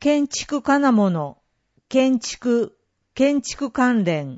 建築金物、建築関連。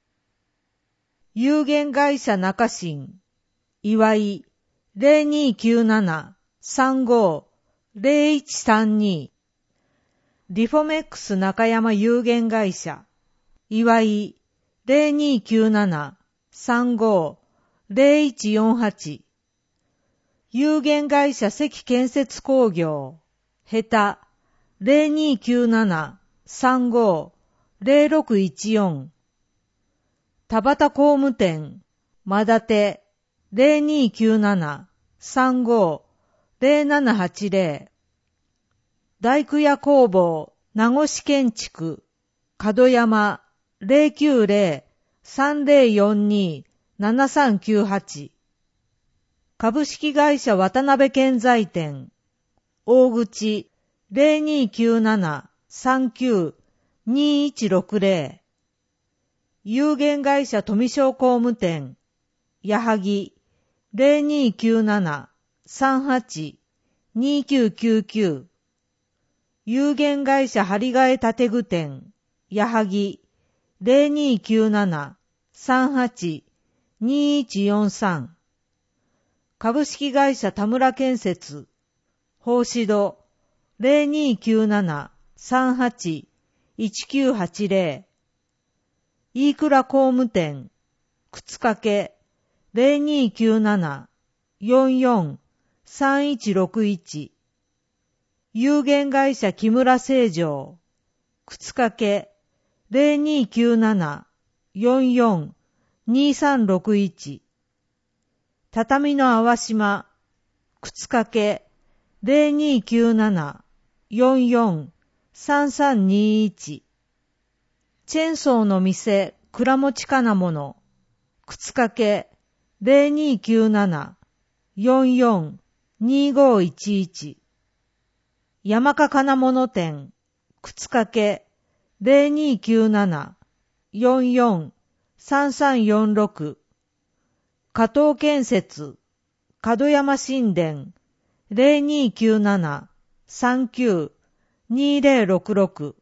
有限会社中新、岩井、0297-35-0132。リフォメックス中山有限会社、岩井、0297-35-0148。有限会社関建設工業、ヘタ、0297-35-0614。田端工務店、まだて、0297-35-0780。大工屋工房、名越建築、門山、090-3042-7398。株式会社渡辺建材店、大口、0297-39-2160。有限会社富商工務店、矢作、0297-38-2999。有限会社張替え建具店、矢作、0297-38-2143。株式会社田村建設、法師戸、0297-38-1980。飯倉工務店、靴掛、0297-44-3161。有限会社木村製場、靴掛、0297-44-2361。畳の淡島、靴掛、0297-44-3321。チェーンソーの店、倉持金物、靴掛、0297-44-2511。山か金物店、靴掛、0297-44-3346。加藤建設、門山新田、0297-39-2066。